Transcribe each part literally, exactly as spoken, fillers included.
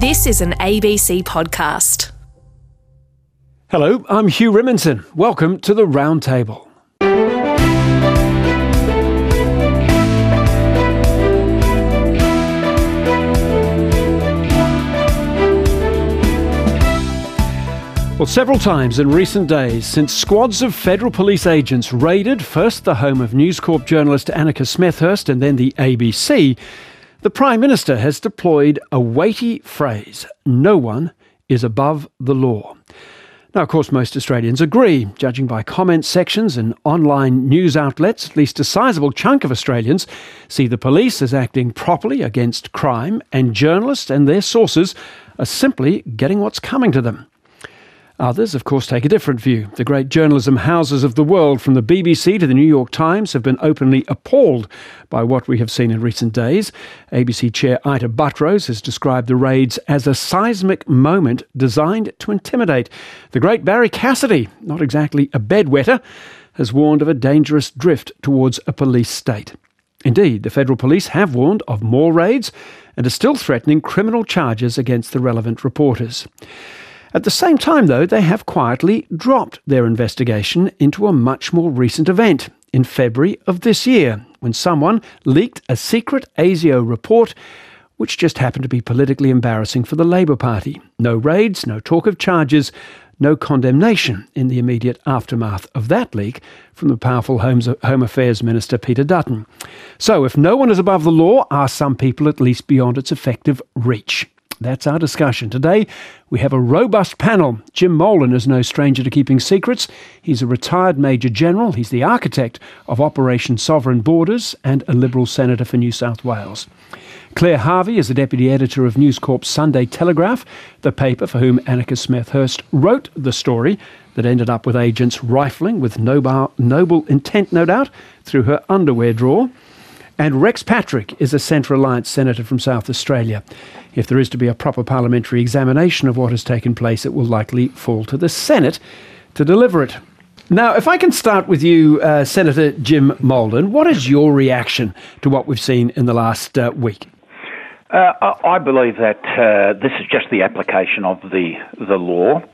This is an A B C podcast. Hello, I'm Hugh Rimmington. Welcome to the Roundtable. Well, several times in recent days, since squads of federal police agents raided first the home of News Corp journalist Annika Smethurst and then the A B C, the Prime Minister has deployed a weighty phrase: no one is above the law. Now, of course, most Australians agree. Judging by comment sections and online news outlets, at least a sizable chunk of Australians see the police as acting properly against crime, and journalists and their sources are simply getting what's coming to them. Others, of course, take a different view. The great journalism houses of the world, from the B B C to the New York Times, have been openly appalled by what we have seen in recent days. A B C Chair Ita Buttrose has described the raids as a seismic moment designed to intimidate. The great Barrie Cassidy, not exactly a bedwetter, has warned of a dangerous drift towards a police state. Indeed, the federal police have warned of more raids and are still threatening criminal charges against the relevant reporters. At the same time, though, they have quietly dropped their investigation into a much more recent event in February of this year, when someone leaked a secret ASIO report which just happened to be politically embarrassing for the Labor Party. No raids, no talk of charges, no condemnation in the immediate aftermath of that leak from the powerful Home Affairs Minister Peter Dutton. So if no one is above the law, are some people at least beyond its effective reach? That's our discussion. Today, we have a robust panel. Jim Molan is no stranger to keeping secrets. He's a retired Major General. He's the architect of Operation Sovereign Borders and a Liberal Senator for New South Wales. Claire Harvey is the Deputy Editor of News Corp's Sunday Telegraph, the paper for whom Annika Smethurst wrote the story that ended up with agents rifling with noble, noble intent, no doubt, through her underwear drawer. And Rex Patrick is a Centre Alliance Senator from South Australia. If there is to be a proper parliamentary examination of what has taken place, it will likely fall to the Senate to deliver it. Now, if I can start with you, uh, Senator Jim Molan, what is your reaction to what we've seen in the last uh, week? Uh, I believe that uh, this is just the application of the the law.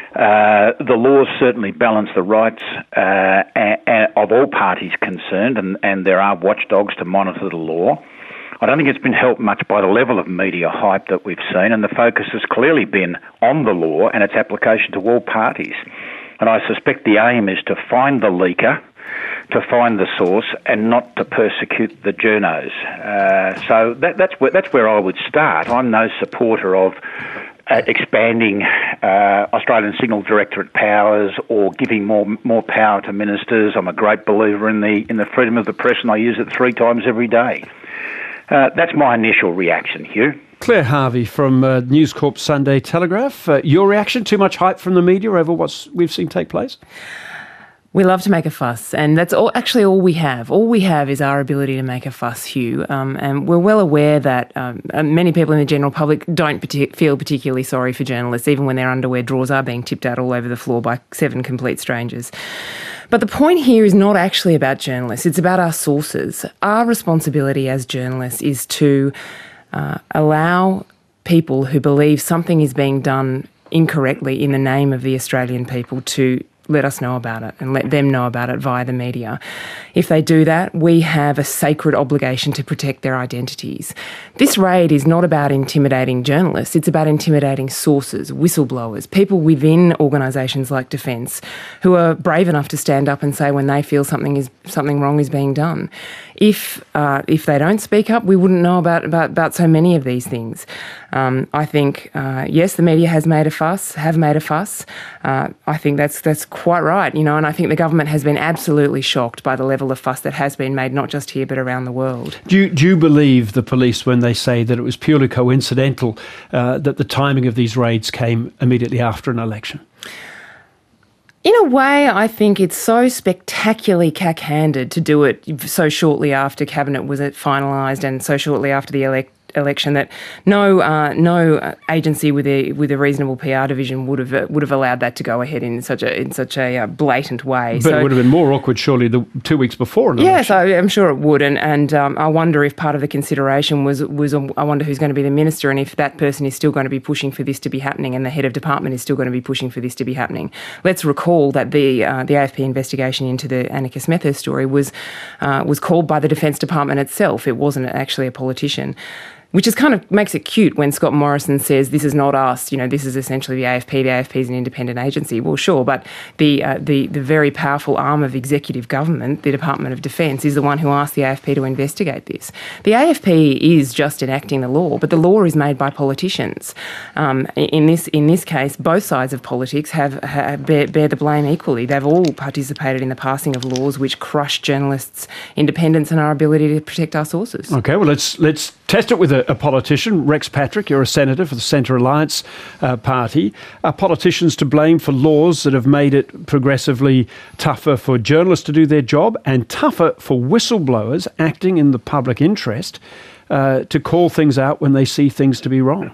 Uh, the laws certainly balance the rights uh, a, a, of all parties concerned, and, and there are watchdogs to monitor the law. I don't think it's been helped much by the level of media hype that we've seen, and the focus has clearly been on the law and its application to all parties. And I suspect the aim is to find the leaker, to find the source, and not to persecute the journos. Uh, so that, that's where that's where I would start. I'm no supporter of uh, expanding uh, Australian Signal Directorate powers or giving more more power to ministers. I'm a great believer in the in the freedom of the press, and I use it three times every day. Uh, that's my initial reaction, Hugh. Claire Harvey from uh, News Corp Sunday Telegraph. Uh, your reaction? Too much hype from the media over what we've seen take place? We love to make a fuss, and that's all, actually all we have. All we have is our ability to make a fuss, Hugh. Um, and we're well aware that um, many people in the general public don't partic- feel particularly sorry for journalists, even when their underwear drawers are being tipped out all over the floor by seven complete strangers. But the point here is not actually about journalists. It's about our sources. Our responsibility as journalists is to uh, allow people who believe something is being done incorrectly in the name of the Australian people to let us know about it and let them know about it via the media. If they do that, we have a sacred obligation to protect their identities. This raid is not about intimidating journalists, it's about intimidating sources, whistleblowers, people within organisations like Defence who are brave enough to stand up and say when they feel something is something wrong is being done. If uh, if they don't speak up, we wouldn't know about, about, about so many of these things. Um, I think, uh, yes, the media has made a fuss, have made a fuss. Uh, I think that's that's quite right, you know, and I think the government has been absolutely shocked by the level of fuss that has been made, not just here but around the world. Do you, do you believe the police when they say that it was purely coincidental uh, that the timing of these raids came immediately after an election? In a way, I think it's so spectacularly cack-handed to do it so shortly after Cabinet was finalised and so shortly after the elec- election that no uh, no agency with a with a reasonable P R division would have uh, would have allowed that to go ahead in such a in such a uh, blatant way. But so, it would have been more awkward, surely, the two weeks before an yes, election. I, I'm sure it would, and and um, I wonder if part of the consideration was was um, I wonder who's going to be the minister, and if that person is still going to be pushing for this to be happening, and the head of department is still going to be pushing for this to be happening. Let's recall that the uh, the A F P investigation into the Annika Smethurst story was uh, was called by the Defence Department itself. It wasn't actually a politician. Which is kind of makes it cute when Scott Morrison says this is not us, you know, this is essentially the A F P. The A F P is an independent agency. Well, sure, but the uh, the the very powerful arm of executive government, the Department of Defence, is the one who asked the A F P to investigate this. The A F P is just enacting the law, but the law is made by politicians. Um, in this in this case, both sides of politics have, have bear, bear the blame equally. They've all participated in the passing of laws which crush journalists' independence and our ability to protect our sources. Okay, well let's let's test it with a, a politician. Rex Patrick, you're a senator for the Centre Alliance uh, Party. Are politicians to blame for laws that have made it progressively tougher for journalists to do their job and tougher for whistleblowers acting in the public interest uh, to call things out when they see things to be wrong?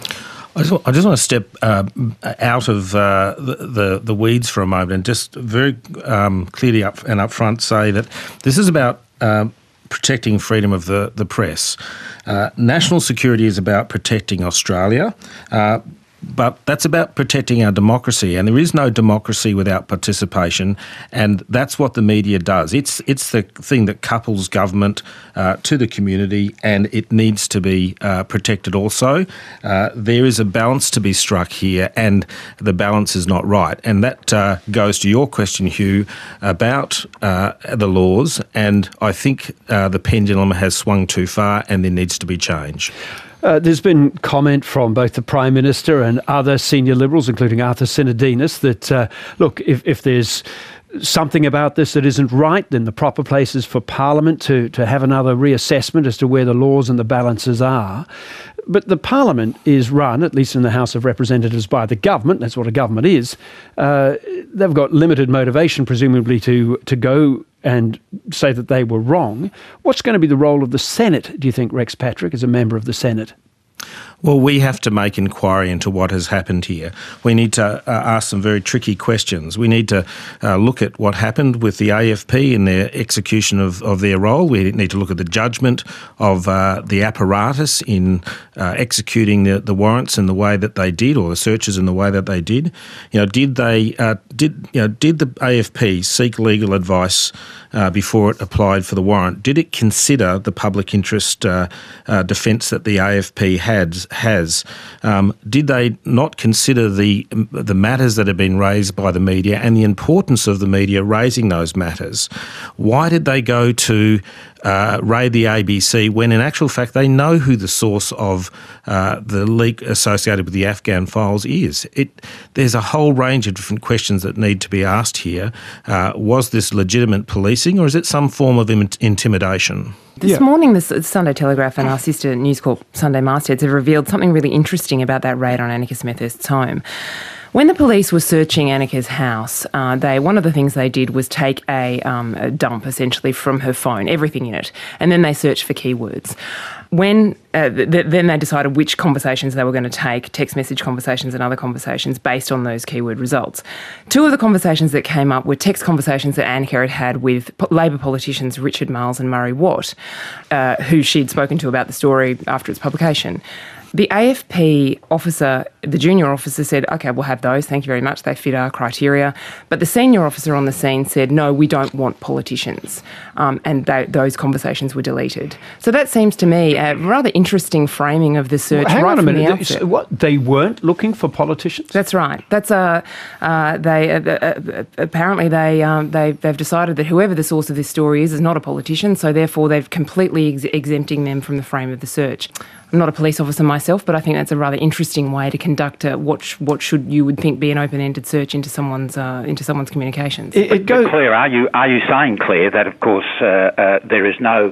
I just, I just want to step uh, out of uh, the, the the weeds for a moment and just very um, clearly up and up front say that this is about um, protecting freedom of the, the press. Uh, national security is about protecting Australia, uh, but that's about protecting our democracy, and there is no democracy without participation, and that's what the media does. It's it's the thing that couples government uh, to the community, and it needs to be uh, protected also. Uh, there is a balance to be struck here, and the balance is not right. And that uh, goes to your question, Hugh, about uh, the laws, and I think uh, the pendulum has swung too far and there needs to be change. Uh, there's been comment from both the Prime Minister and other senior Liberals, including Arthur Sinodinos, that, uh, look, if, if there's something about this that isn't right, then the proper place is for Parliament to, to have another reassessment as to where the laws and the balances are. But the Parliament is run, at least in the House of Representatives, by the government. That's what a government is. Uh, they've got limited motivation, presumably, to, to go and say that they were wrong. What's going to be the role of the Senate, do you think, Rex Patrick, as a member of the Senate? Well, we have to make inquiry into what has happened here. We need to uh, ask some very tricky questions. We need to uh, look at what happened with the A F P in their execution of, of their role. We need to look at the judgment of uh, the apparatus in uh, executing the, the warrants in the way that they did, or the searches in the way that they did. You know, did they uh, did you know did the A F P seek legal advice uh, before it applied for the warrant? Did it consider the public interest uh, uh, defence that the A F P had? has. Um, did they not consider the the matters that have been raised by the media and the importance of the media raising those matters? Why did they go to uh, raid the A B C when in actual fact they know who the source of uh, the leak associated with the Afghan files is? It, there's a whole range of different questions that need to be asked here. Uh, was this legitimate policing, or is it some form of im- intimidation? This yeah. morning, the Sunday Telegraph and our sister News Corp Sunday Mastheads have revealed something really interesting about that raid on Annika Smethurst's home. When the police were searching Annika's house, uh, they one of the things they did was take a, um, a dump, essentially, from her phone, everything in it, and then they searched for keywords. When uh, th- then they decided which conversations they were going to take, text message conversations and other conversations, based on those keyword results. Two of the conversations that came up were text conversations that Annika had had with po- Labor politicians Richard Marles and Murray Watt, uh, who she'd spoken to about the story after its publication. The A F P officer, the junior officer, said, OK, we'll have those, thank you very much, they fit our criteria. But the senior officer on the scene said, no, we don't want politicians. Um, and they, those conversations were deleted. So that seems to me a rather interesting framing of the search well, hang right on a from minute. the outset. What, they weren't looking for politicians? That's right. That's uh, uh, they uh, uh, apparently they um, they they've decided that whoever the source of this story is is not a politician, so therefore they've completely ex- exempting them from the frame of the search. I'm not a police officer myself, but I think that's a rather interesting way to conduct a, what sh- what should you would think be an open-ended search into someone's uh, into someone's communications. It, it but, but Claire, are you are you saying, Claire, that of course uh, uh, there is no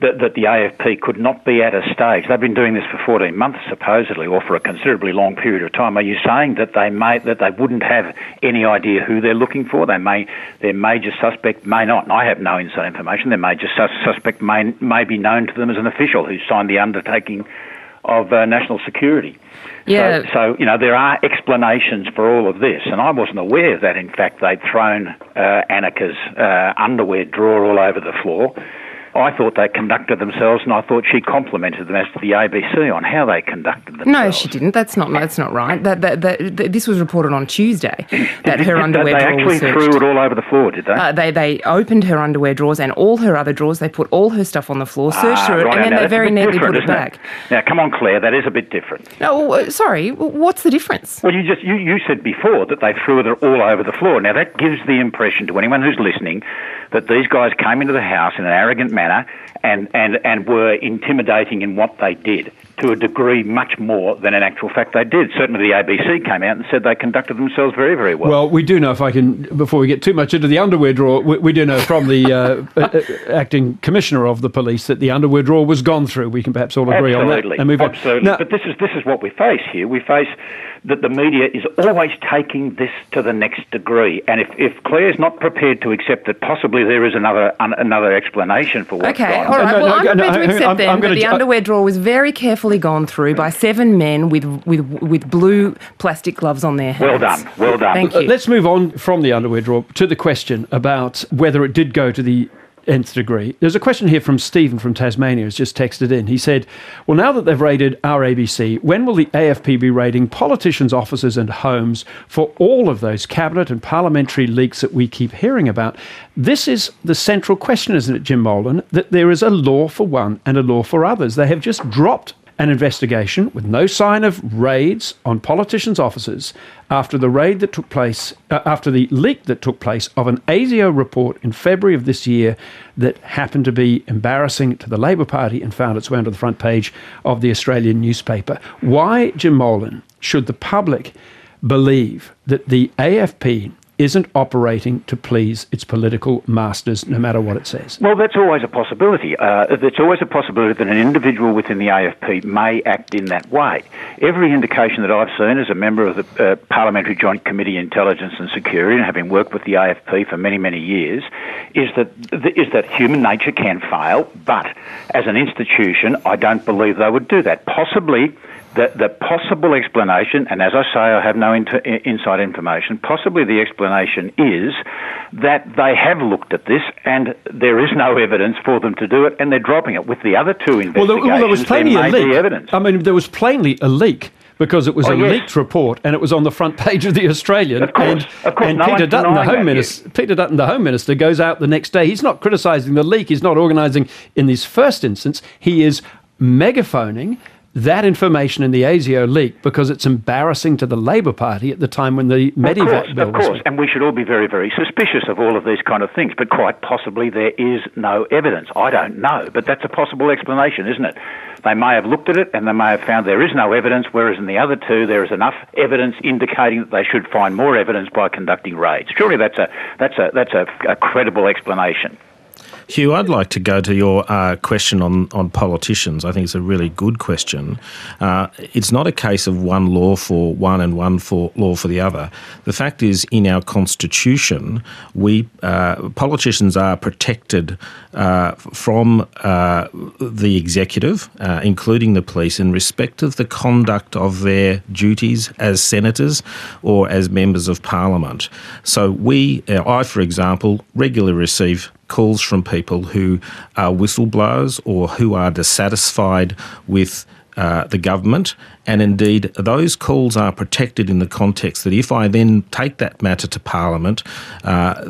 that, that the A F P could not be at a stage. They've been doing this for fourteen months, supposedly, or for a considerably long period of time. Are you saying that they may that they wouldn't have any idea who they're looking for? They may, their major suspect may not. And I have no inside information. Their major sus- suspect may may be known to them as an official who signed the undertaking of uh, national security. Yeah. So, so, you know, there are explanations for all of this, and I wasn't aware that, in fact, they'd thrown uh, Annika's uh, underwear drawer all over the floor. I thought they conducted themselves, and I thought she complimented them as to the A B C on how they conducted themselves. No, she didn't. That's not. That's not right. That, that, that, that this was reported on Tuesday. That her Did underwear they drawer was actually searched. threw it all over the floor, did they? Uh, they they opened her underwear drawers and all her other drawers. They put all her stuff on the floor, searched Ah, through it, right, and then now they that's a very bit neatly different, put it isn't back. Now, come on, Claire, that is a bit different. No, uh, sorry. What's the difference? Well, you just you, you said before that they threw it all over the floor. Now, that gives the impression to anyone who's listening that these guys came into the house in an arrogant manner and, and, and were intimidating in what they did, to a degree much more than in actual fact they did. Certainly the A B C came out and said they conducted themselves very, very well. Well, we do know, if I can, before we get too much into the underwear drawer, we, we do know from the uh, uh, acting commissioner of the police that the underwear drawer was gone through. We can perhaps all agree absolutely, on that and move on. Absolutely. Now, but this is, this is what we face here. We face that the media is always taking this to the next degree. And if, if Claire's not prepared to accept that possibly there is another un, another explanation for what's Okay, gone all right. No, well, no, I'm no, prepared no, to accept I'm- then I'm that gonna the ju- underwear drawer was very carefully gone through by seven men with with with blue plastic gloves on their hands. Well done, well done. Thank Uh, you. let's move on from the underwear drawer to the question about whether it did go to the nth degree. There's a question here from Stephen from Tasmania who's just texted in. He said, well, now that they've raided our A B C, when will the A F P be raiding politicians' offices and homes for all of those cabinet and parliamentary leaks that we keep hearing about? This is the central question, isn't it, Jim Molan, that there is a law for one and a law for others. They have just dropped an investigation with no sign of raids on politicians' offices after the raid that took place, uh, after the leak that took place of an ASIO report in February of this year that happened to be embarrassing to the Labor Party and found its way onto the front page of the Australian newspaper. Why, Jim Molan, should the public believe that the A F P isn't operating to please its political masters, no matter what it says? Well, that's always a possibility. Uh, it's always a possibility that an individual within the A F P may act in that way. Every indication that I've seen as a member of the uh, Parliamentary Joint Committee Intelligence and Security, and having worked with the A F P for many, many years, is that is that human nature can fail, but as an institution, I don't believe they would do that. Possibly The, the possible explanation, and as I say, I have no inter, inside information, possibly the explanation is that they have looked at this and there is no evidence for them to do it, and they're dropping it. With the other two investigations, Well, there, well, there was plainly there a may be leak. evidence. I mean, there was plainly a leak because it was Oh, a yes. leaked report and it was on the front page of the Australian. Of course, and of course, and no Peter one's Dutton, the denying Home that, Minister, Peter Dutton, the Home Minister, goes out the next day. He's not criticising the leak. He's not organising in this first instance. He is megaphoning that information in the ASIO leak because it's embarrassing to the Labor Party at the time when the Medivac bill Of was. course, and we should all be very, very suspicious of all of these kind of things, but quite possibly there is no evidence. I don't know, but that's a possible explanation, isn't it? They may have looked at it and they may have found there is no evidence, whereas in the other two there is enough evidence indicating that they should find more evidence by conducting raids. Surely that's a that's a that's a, a credible explanation. Hugh, I'd like to go to your uh, question on, on politicians. I think it's a really good question. Uh, it's not a case of one law for one and one for law for the other. The fact is, in our constitution, we uh, politicians are protected uh, from uh, the executive, uh, including the police, in respect of the conduct of their duties as senators or as members of parliament. So we, uh, I, for example, regularly receive calls from people who are whistleblowers or who are dissatisfied with uh, the government, and indeed those calls are protected in the context that if I then take that matter to Parliament, uh,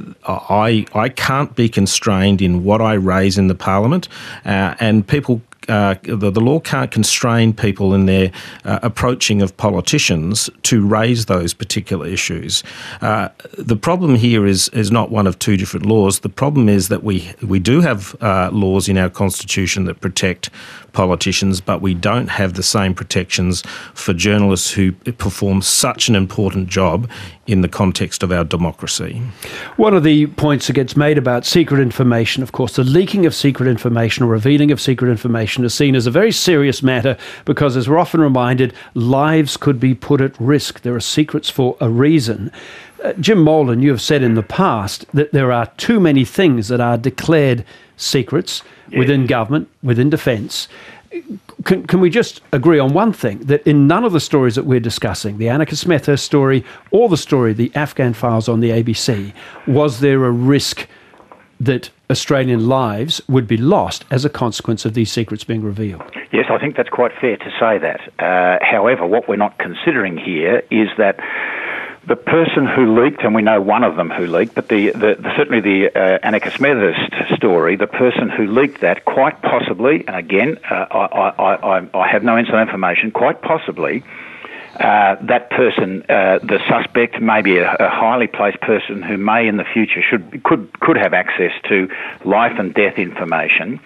I I can't be constrained in what I raise in the Parliament, uh, and people Uh, the, the law can't constrain people in their uh, approaching of politicians to raise those particular issues. Uh, the problem here is is not one of two different laws. The problem is that we we do have uh, laws in our constitution that protect politicians, but we don't have the same protections for journalists who perform such an important job in the context of our democracy. One of the points that gets made about secret information, of course, the leaking of secret information or revealing of secret information is seen as a very serious matter because, as we're often reminded, lives could be put at risk. There are secrets for a reason. Uh, Jim Molan, you have said in the past that there are too many things that are declared secrets yeah. within government, within defence. Can, can we just agree on one thing, that in none of the stories that we're discussing, the Annika Smethurst story or the story, the Afghan files on the A B C, was there a risk that Australian lives would be lost as a consequence of these secrets being revealed? Yes, I think that's quite fair to say that. Uh, however, what we're not considering here is that the person who leaked, and we know one of them who leaked, but the, the, the certainly the uh, Annika Smethurst story, the person who leaked that, quite possibly, and again, uh, I, I, I, I have no inside information, quite possibly, uh, that person, uh, the suspect, may be a, a highly placed person who may in the future should could could have access to life and death information.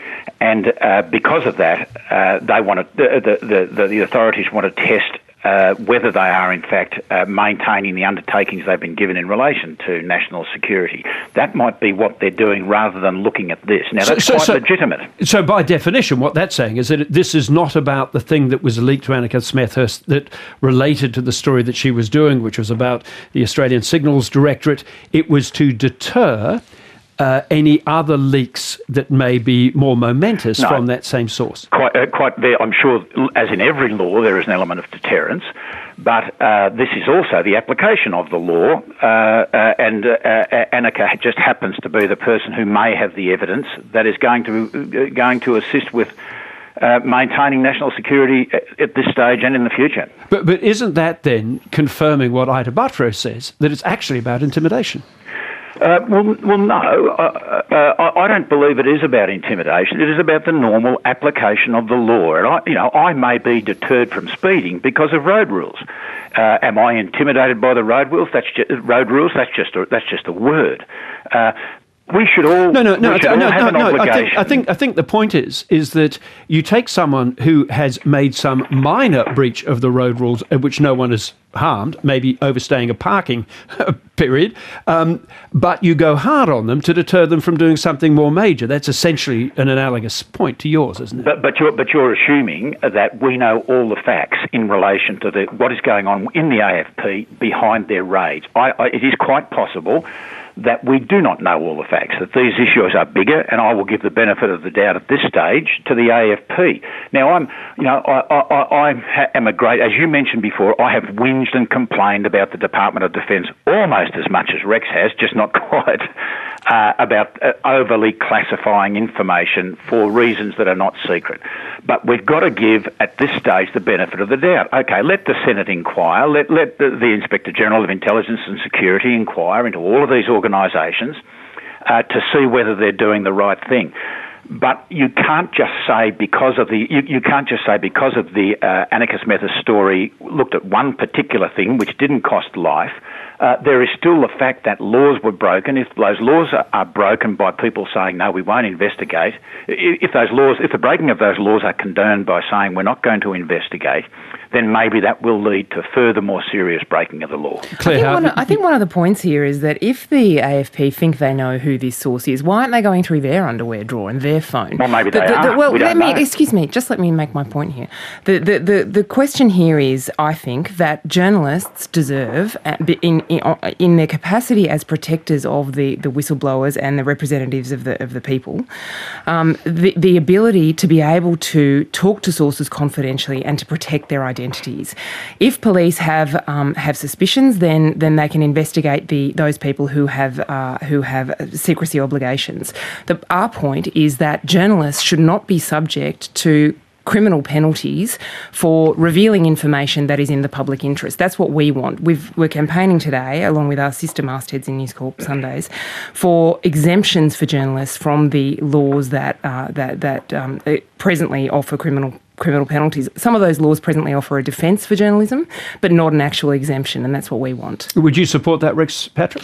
And uh, because of that, uh, they want to, the, the, the, the authorities want to test Uh, whether they are in fact uh, maintaining the undertakings they've been given in relation to national security. That might be what they're doing rather than looking at this. Now, that's so, so, quite so, legitimate. So by definition, what that's saying is that this is not about the thing that was leaked to Annika Smethurst that related to the story that she was doing, which was about the Australian Signals Directorate. It was to deter Uh, any other leaks that may be more momentous no, from that same source? Quite, uh, quite there. I'm sure, as in every law, there is an element of deterrence, but uh, this is also the application of the law, uh, uh, and uh, uh, Annika just happens to be the person who may have the evidence that is going to uh, going to assist with uh, maintaining national security at this stage and in the future. But but isn't that then confirming what Ita Buttrose says, that it's actually about intimidation? Uh, well, well, no, uh, uh, I don't believe it is about intimidation. It is about the normal application of the law. And I, you know, I may be deterred from speeding because of road rules. Uh, am I intimidated by the road rules? That's just, road rules. That's just a, that's just a word. Uh, we should all no no no we should all no have no, an no obligation. I think, I think I think the point is is that you take someone who has made some minor breach of the road rules at which no one is harmed, maybe overstaying a parking period, um, but you go hard on them to deter them from doing something more major. That's essentially an analogous point to yours, isn't it? But, but you're but you're assuming that we know all the facts in relation to the what is going on in the A F P behind their raids. I, I, it is quite possible that we do not know all the facts, that these issues are bigger, and I will give the benefit of the doubt at this stage to the A F P. Now, I'm, you know, I, I, I am a great, as you mentioned before, I have whinged and complained about the Department of Defence almost as much as Rex has, just not quite, uh, about uh, overly classifying information for reasons that are not secret. But we've got to give, at this stage, the benefit of the doubt. Okay, let the Senate inquire, let, let the, the Inspector General of Intelligence and Security inquire into all of these organisations uh, to see whether they're doing the right thing. But you can't just say because of the you, you can't just say because of the uh, Annika Smethurst story looked at one particular thing which didn't cost life. Uh, there is still the fact that laws were broken. If those laws are, are broken by people saying no, we won't investigate. If, if those laws, if the breaking of those laws are condoned by saying we're not going to investigate, then maybe that will lead to further more serious breaking of the law. Claire, I, think one, I think one of the points here is that if the A F P think they know who this source is, why aren't they going through their underwear drawer and their phone? Well, maybe they the, the, are. The, well, we let don't me know. excuse me. Just let me make my point here. The, the the the question here is, I think that journalists deserve, in in, in their capacity as protectors of the, the whistleblowers and the representatives of the of the people, um, the the ability to be able to talk to sources confidentially and to protect their identities. If police have um, have suspicions, then then they can investigate the those people who have uh, who have secrecy obligations. The, our point is that journalists should not be subject to criminal penalties for revealing information that is in the public interest. That's what we want. We've, we're campaigning today, along with our sister mastheads in News Corp Sundays, for exemptions for journalists from the laws that uh, that that um, presently offer criminal criminal penalties. Some of those laws presently offer a defence for journalism, but not an actual exemption, and that's what we want. Would you support that, Rex Patrick?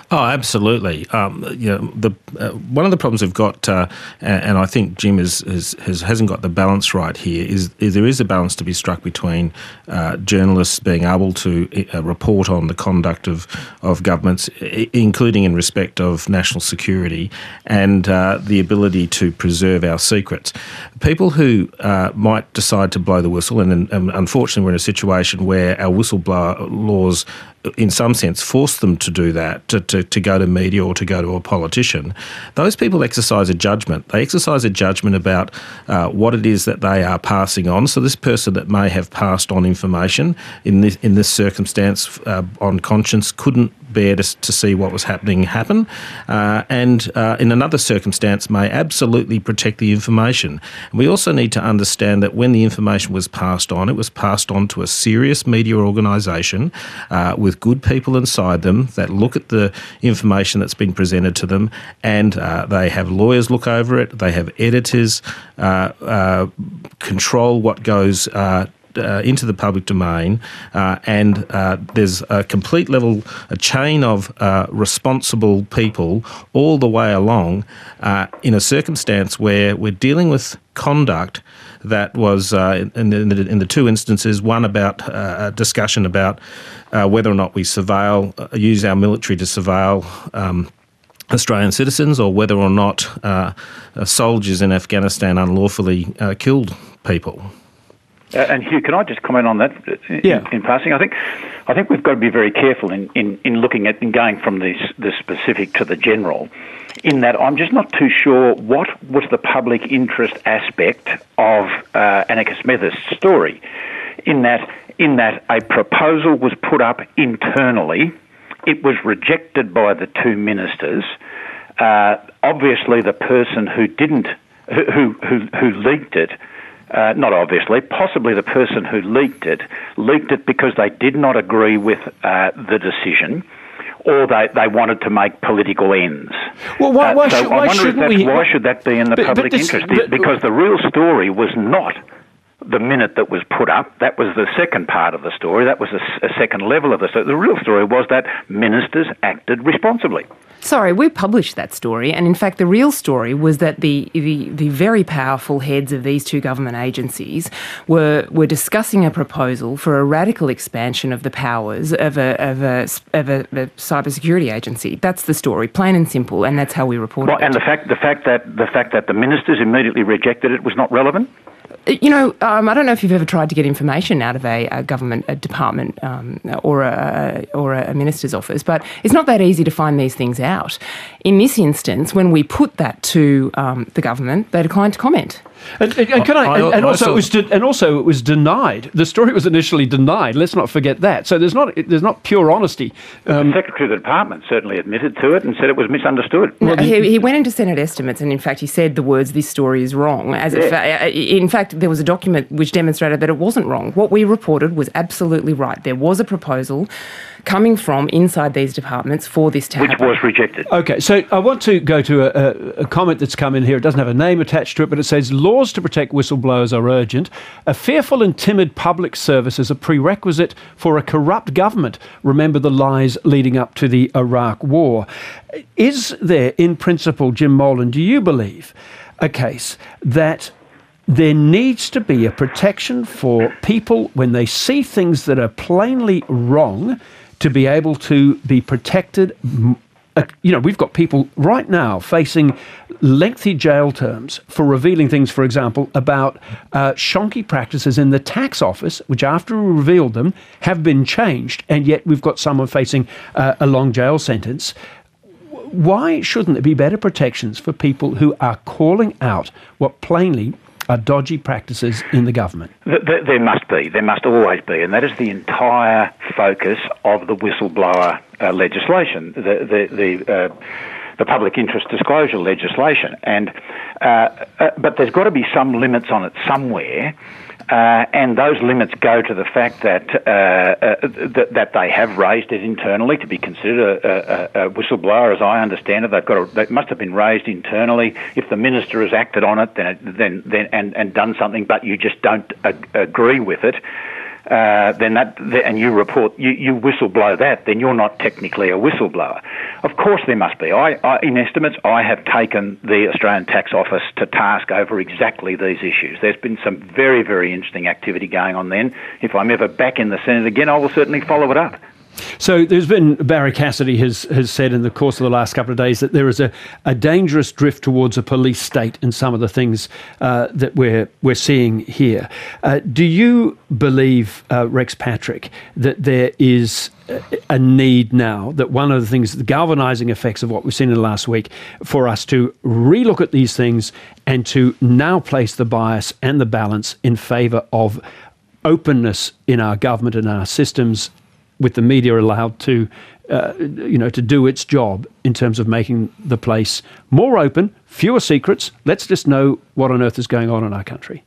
Oh, absolutely. Um, you know, the uh, one of the problems we've got, uh, and, and I think Jim is, is, has hasn't got the balance right here, is, is there is a balance to be struck between uh, journalists being able to uh, report on the conduct of of governments, I- including in respect of national security, and uh, the ability to preserve our secrets. People who uh, might decide to blow the whistle, and, and unfortunately we're in a situation where our whistleblower laws in some sense force them to do that, to, to, to go to media or to go to a politician, those people exercise a judgment. They exercise a judgment about uh, what it is that they are passing on. So this person that may have passed on information in this, in this circumstance uh, on conscience couldn't bear to, to see what was happening happen, uh, and uh, in another circumstance may absolutely protect the information. We also need to understand that when the information was passed on, it was passed on to a serious media organisation uh, with good people inside them that look at the information that's been presented to them, and uh, they have lawyers look over it, they have editors uh, uh, control what goes uh, Uh, into the public domain, uh, and uh, there's a complete level, a chain of uh, responsible people all the way along uh, in a circumstance where we're dealing with conduct that was, uh, in, in, the, in the two instances, one about uh, a discussion about uh, whether or not we surveil, uh, use our military to surveil um, Australian citizens, or whether or not uh, uh, soldiers in Afghanistan unlawfully uh, killed people. Uh, and Hugh, can I just comment on that in, Yeah. in passing? I think I think we've got to be very careful in, in, in looking at and going from the, the specific to the general, in that I'm just not too sure what was the public interest aspect of uh, Annika Smethurst's story, in that in that a proposal was put up internally, it was rejected by the two ministers. Uh, obviously, the person who didn't, who who, who leaked it. Uh, not obviously, possibly the person who leaked it, leaked it because they did not agree with uh, the decision, or they, they wanted to make political ends. Well, why, why, uh, so should, I why wonder if shouldn't that's, we... why should that be in the but, public but this, interest? but, because the real story was not the minute that was put up. That was the second part of the story. That was a, a second level of the story. The real story was that ministers acted responsibly. Sorry, we published that story, and in fact the real story was that the, the, the very powerful heads of these two government agencies were were discussing a proposal for a radical expansion of the powers of a of a, of a, a cybersecurity agency. That's the story, plain and simple, and that's how we reported Well, and it. the fact the fact that the fact that the ministers immediately rejected it was not relevant. You know, um, I don't know if you've ever tried to get information out of a, a government a department um, or a or a minister's office, but it's not that easy to find these things out. In this instance, when we put that to um, the government, they declined to comment. And, and, and can I? I- And, and I also, saw- it was de- and also it was denied. The story was initially denied. Let's not forget that. So there's not there's not pure honesty. Um, The Secretary of the Department certainly admitted to it and said it was misunderstood. No, he, he went into Senate estimates, and in fact, he said the words "this story is wrong." As if, Yeah. in fact, there was a document which demonstrated that it wasn't wrong. What we reported was absolutely right. There was a proposal coming from inside these departments for this to Which happen. was rejected. Okay, so I want to go to a, a, a comment that's come in here. It doesn't have a name attached to it, but it says, laws to protect whistleblowers are urgent. A fearful and timid public service is a prerequisite for a corrupt government. Remember the lies leading up to the Iraq War. Is there, in principle, Jim Molan, do you believe, a case that there needs to be a protection for people when they see things that are plainly wrong, to be able to be protected? Uh, you know, we've got people right now facing lengthy jail terms for revealing things, for example, about uh, shonky practices in the tax office, which after we revealed them have been changed, and yet we've got someone facing uh, a long jail sentence. Why shouldn't there be better protections for people who are calling out what plainly are dodgy practices in the government? There, there must be. There must always be. And that is the entire focus of the whistleblower uh, legislation, the, the, the, uh, the public interest disclosure legislation. And uh, uh, but there's got to be some limits on it somewhere. Uh, and those limits go to the fact that, uh, uh, that that they have raised it internally to be considered a, a, a whistleblower. As I understand it, they've got a, they must have been raised internally. If the minister has acted on it, then it, then then and, and done something, but you just don't ag- agree with it, uh, then that, and you report, you, you whistleblow that, then you're not technically a whistleblower. Of course there must be. I, I, in estimates, I have taken the Australian Tax Office to task over exactly these issues. There's been some very, very interesting activity going on then. If I'm ever back in the Senate again, I will certainly follow it up. So there's been, Barry Cassidy has, has said in the course of the last couple of days that there is a, a dangerous drift towards a police state in some of the things uh, that we're we're seeing here. Uh, do you believe, uh, Rex Patrick, that there is a need now, that one of the things, the galvanising effects of what we've seen in the last week, for us to relook at these things and to now place the bias and the balance in favour of openness in our government and our systems, with the media allowed to, uh, you know, to do its job in terms of making the place more open, fewer secrets. Let's just know what on earth is going on in our country.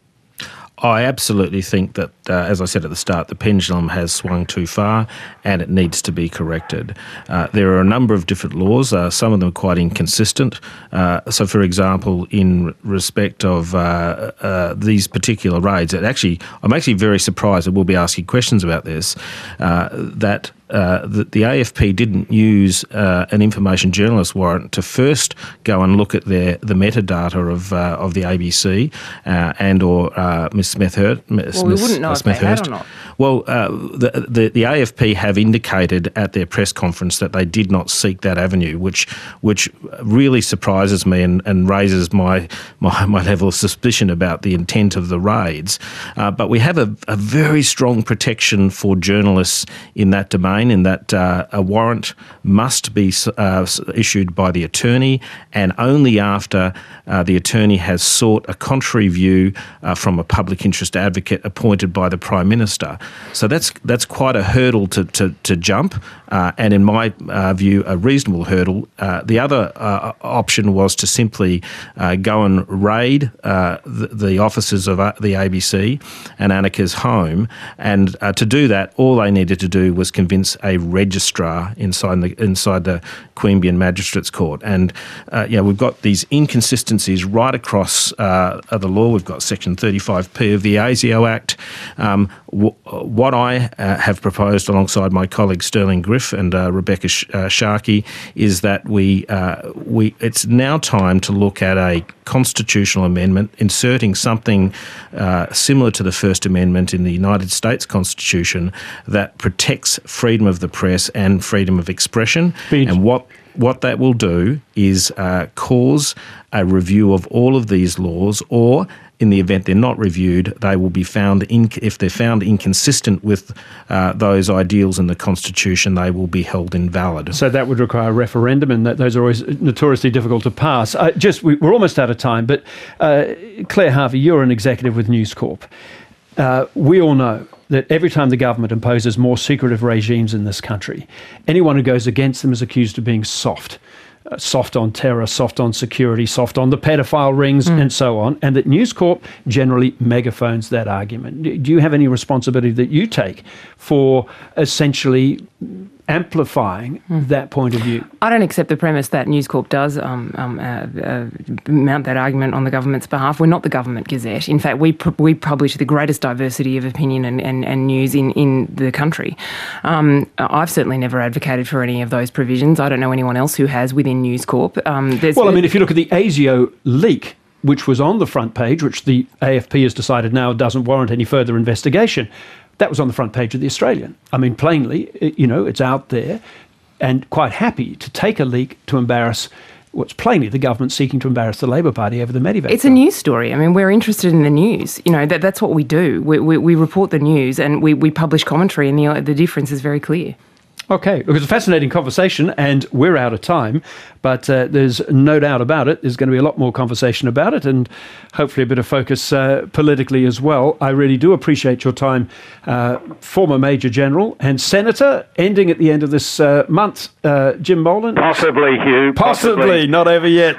I absolutely think that, uh, as I said at the start, the pendulum has swung too far and it needs to be corrected. Uh, there are a number of different laws. Uh, some of them are quite inconsistent. Uh, so, for example, in respect of uh, uh, these particular raids, it actually, I'm actually very surprised, and we'll be asking questions about this, uh, that Uh, the, the A F P didn't use uh, an information journalist warrant to first go and look at their the metadata of uh, of the A B C uh, and or uh, Miz Smethurst. Well, we wouldn't know if they had or not. Well, uh, the, the the A F P have indicated at their press conference that they did not seek that avenue, which which really surprises me and, and raises my, my my level of suspicion about the intent of the raids. Uh, but we have a, a very strong protection for journalists in that domain, in that uh, a warrant must be uh, issued by the attorney, and only after uh, the attorney has sought a contrary view uh, from a public interest advocate appointed by the Prime Minister. So that's that's quite a hurdle to to, to jump, uh, and in my uh, view, a reasonable hurdle. Uh, the other uh, option was to simply uh, go and raid uh, the, the offices of uh, the A B C and Annika's home, and uh, to do that, all they needed to do was convince a registrar inside the inside the Queanbeyan Magistrates Court. And uh, yeah, we've got these inconsistencies right across uh, the law. We've got Section thirty-five P of the ASIO Act. Um, w- what I uh, have proposed alongside my colleagues Sterling Griff and uh, Rebecca Sh- uh, Sharkey is that we uh, we it's now time to look at a constitutional amendment inserting something uh, similar to the First Amendment in the United States Constitution that protects freedom of the press and freedom of expression. Beach. And what what that will do is uh, cause a review of all of these laws, or in the event they're not reviewed, they will be found, in, if they're found inconsistent with uh, those ideals in the Constitution, they will be held invalid. So that would require a referendum, and that, those are always notoriously difficult to pass. Uh, just we, we're almost out of time, but uh, Claire Harvey, you're an executive with News Corp. Uh, we all know that every time the government imposes more secretive regimes in this country, anyone who goes against them is accused of being soft. Uh, soft on terror, soft on security, soft on the pedophile rings, mm. and so on, and that News Corp generally megaphones that argument. Do you have any responsibility that you take for essentially amplifying mm. that point of view? I don't accept the premise that News Corp does um, um, uh, uh, mount that argument on the government's behalf. We're not the Government Gazette. In fact, we pr- we publish the greatest diversity of opinion and, and, and news in, in the country. Um, I've certainly never advocated for any of those provisions. I don't know anyone else who has within News Corp. Um, well, I mean, if you look at the ASIO leak, which was on the front page, which the A F P has decided now doesn't warrant any further investigation, that was on the front page of The Australian. I mean, plainly, it, you know, it's out there, and quite happy to take a leak to embarrass what's plainly the government seeking to embarrass the Labor Party over the Medivac. It's a news story. I mean, we're interested in the news. You know, that that's what we do. We we, we report the news and we, we publish commentary, and the the difference is very clear. Okay, it was a fascinating conversation, and we're out of time, but uh, there's no doubt about it. There's going to be a lot more conversation about it, and hopefully a bit of focus uh, politically as well. I really do appreciate your time, uh, former Major General and Senator, ending at the end of this uh, month. Uh, Jim Molan? Possibly, Hugh. Possibly, possibly. Not over yet.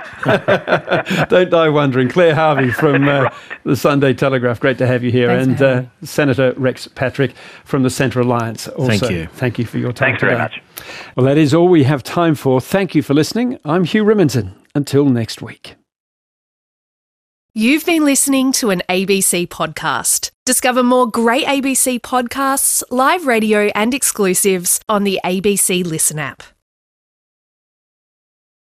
Don't die wondering. Claire Harvey from uh, the Sunday Telegraph, great to have you here. Thanks and uh, Senator Rex Patrick from the Centre Alliance. Also, thank you. Thank you for your time. Thanks very much. Well, that is all we have time for. Thank you for listening. I'm Hugh Rimmington. Until next week. You've been listening to an A B C podcast. Discover more great A B C podcasts, live radio and exclusives on the A B C Listen app.